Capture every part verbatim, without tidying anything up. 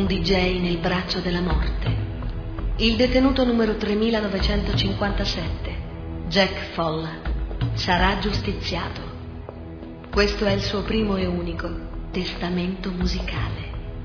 un D J nel braccio della morte. Il detenuto numero tremilanovecentocinquantasette, Jack Folla, sarà giustiziato. Questo è il suo primo e unico testamento musicale.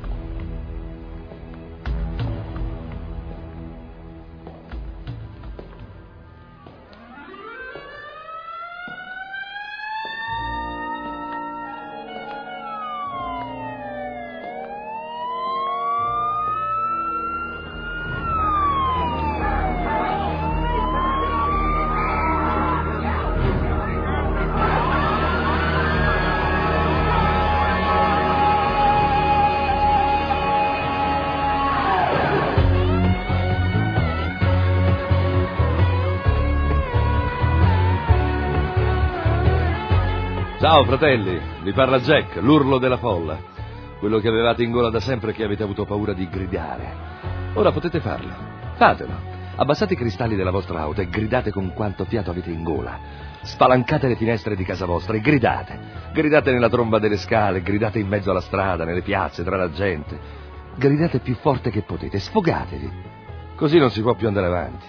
Ciao fratelli, vi parla Jack, l'urlo della folla, quello che avevate in gola da sempre e che avete avuto paura di gridare. Ora potete farlo, fatelo. Abbassate i cristalli della vostra auto e gridate con quanto fiato avete in gola. Spalancate le finestre di casa vostra e gridate. Gridate nella tromba delle scale, gridate in mezzo alla strada, nelle piazze, tra la gente. Gridate più forte che potete, sfogatevi. Così non si può più andare avanti.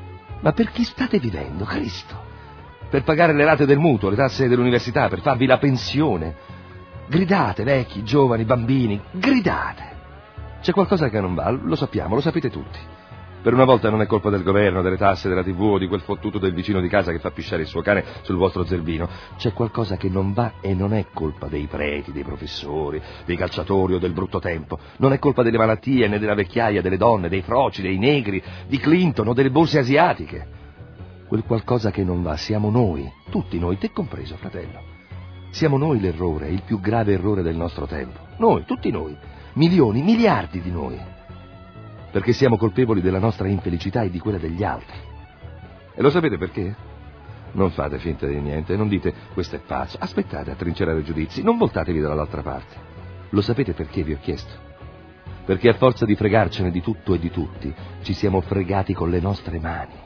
Ma per chi state vivendo, Cristo? Per pagare le rate del mutuo, le tasse dell'università, per farvi la pensione. Gridate, vecchi, giovani, bambini, gridate. C'è qualcosa che non va, lo sappiamo, lo sapete tutti. Per una volta non è colpa del governo, delle tasse, della tivù o di quel fottuto del vicino di casa che fa pisciare il suo cane sul vostro zerbino. C'è qualcosa che non va e non è colpa dei preti, dei professori, dei calciatori o del brutto tempo. Non è colpa delle malattie, né della vecchiaia, delle donne, dei froci, dei negri, di Clinton o delle borse asiatiche. Quel qualcosa che non va siamo noi, tutti noi, te compreso, fratello. Siamo noi l'errore, il più grave errore del nostro tempo. Noi, tutti noi, milioni, miliardi di noi. Perché siamo colpevoli della nostra infelicità e di quella degli altri. E lo sapete perché? Non fate finta di niente, non dite questo è pazzo. Aspettate a trincerare giudizi, non voltatevi dall'altra parte. Lo sapete perché vi ho chiesto? Perché a forza di fregarcene di tutto e di tutti, ci siamo fregati con le nostre mani.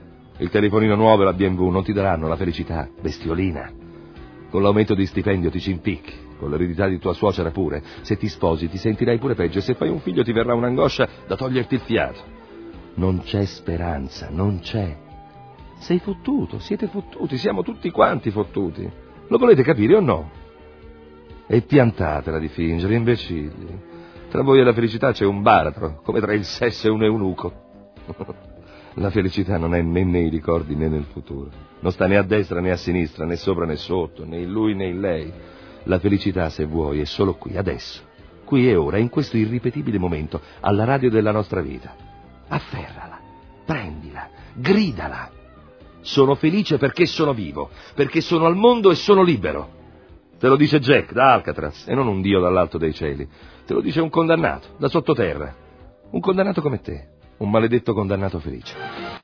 Il telefonino nuovo e la B M W non ti daranno la felicità, bestiolina. Con l'aumento di stipendio ti ci impicchi, con l'eredità di tua suocera pure. Se ti sposi ti sentirai pure peggio e se fai un figlio ti verrà un'angoscia da toglierti il fiato. Non c'è speranza, non c'è. Sei fottuto, siete fottuti, siamo tutti quanti fottuti. Lo volete capire o no? E piantatela di fingere, imbecilli. Tra voi e la felicità c'è un baratro, come tra il sesso e un eunuco. La felicità non è né nei ricordi né nel futuro. Non sta né a destra né a sinistra, né sopra né sotto, né in lui né in lei. La felicità, se vuoi, è solo qui, adesso. Qui e ora, in questo irripetibile momento, alla radio della nostra vita. Afferrala, prendila, gridala. Sono felice perché sono vivo, perché sono al mondo e sono libero. Te lo dice Jack da Alcatraz e non un dio dall'alto dei cieli. Te lo dice un condannato da sottoterra. Un condannato come te. Un maledetto condannato felice.